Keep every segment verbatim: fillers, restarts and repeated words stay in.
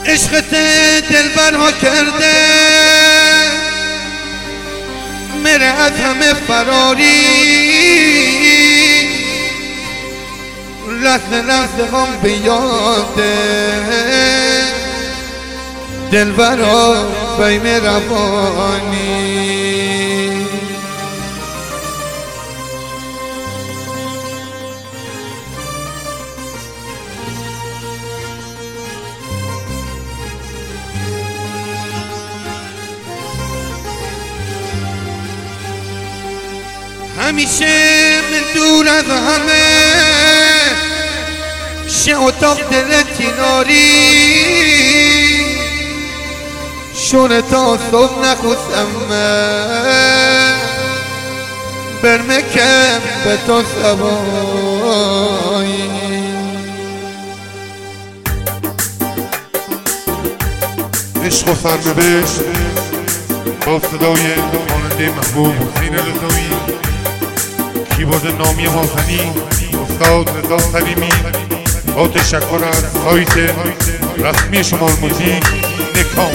عشقت دلبرها کرده میره از همه فراری، لحظه لحظه هم بیاده دلبرها بیم روانی. همیشه من دور از همه شه اتاق دلت کناری، شونه تا صبح نخوستم برمکم به تو سوایی. عشق و سرنوشت با صدای خواننده محبوب حسین رضایی، کیبورد نامی مازنی استاد رضا سلیمی، با تشکر از سایت رسمی شمال موزیک نکام.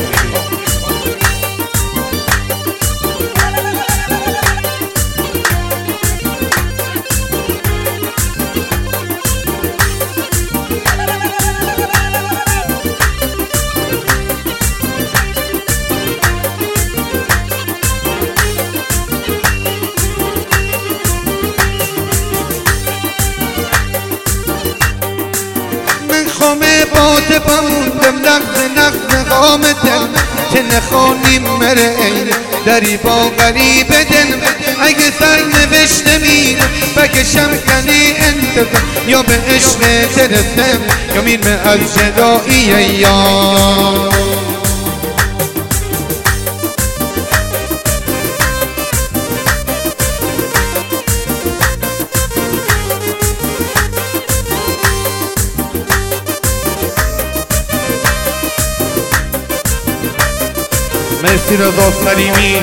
خامه باده بموندم نقض نقض قام دل که نخوانیم مره دری با غریب دل. اگه سر نوشته میرم بکشم کنی انتظار، یا به عشق ترسم یا میرم از جدایی یا مرسی رضا سلیمی.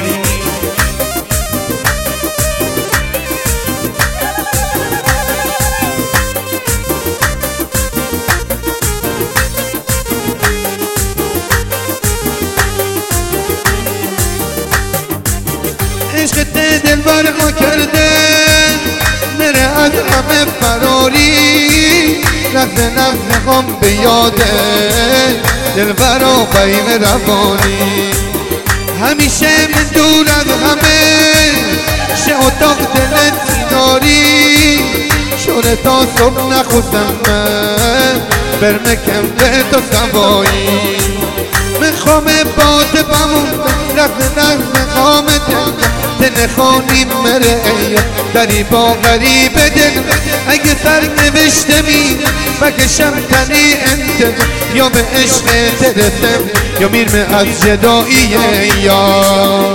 عشقت دلبرها کرده میره از همه فراری، لحظه لحظه هم به یاده دلبرها بیم روانی. همیشه من دور از همه شه اتاق دلت کناری، شونه تا صبح نخوستم من برمکم به تو سوایی. من خامه باده بموندم لحظه لحظه خام دل نخوانیم مره دری با غریب دل. اگه سر نوشته میرم بکشم تنی انتظار، یا به عشق ترسم یا میرم از جدایی یا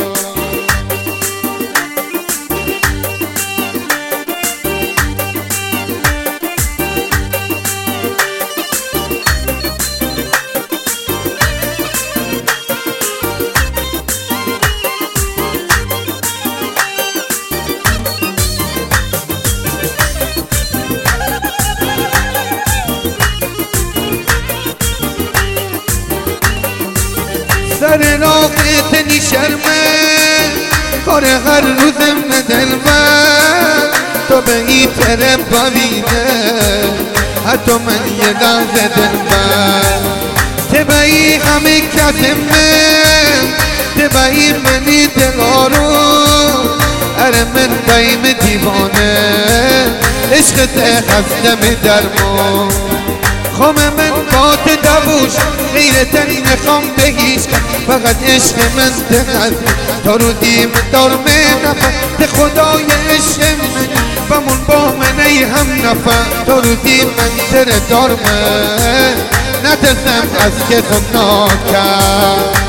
سر راقت نی شرمه کار هر روزم ندل من تو به این طرف ببینه حتی من یه لحظه دل من تبایی همه کسم من تبایی منی دلارو اره من بیم دیوانه عشقت خستم درمان. خام من بات دبوش غیرتن نخوام بگیش فقط عشق من دهد تا رو دیم دار من نفر ده خدای عشق من بمون با من ای هم نفر تا رو دیم من تر دار من نترسم از که خوناکر.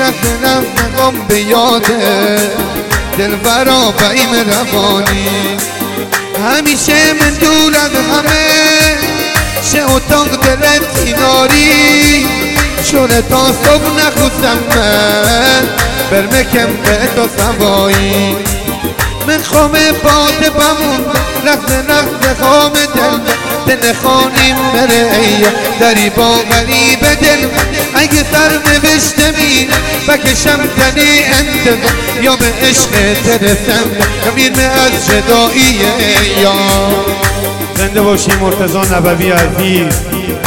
لحظه لحظه غم به یاده دلبرا بیم روانی همیشه من دور از همه شه اتاق دلت کناری شونه تا صبح نخوستم من برمکم به تو سوایی من خوام باده بمون لحظه لحظه خوام دل دل خانیم بره ایه دری با غریب دل اگه سر نوشته می بکشم تنی انتظار یا به عشق ترسم کمین از جدایی یا زنده باشی مرتضی نبوی عزیز.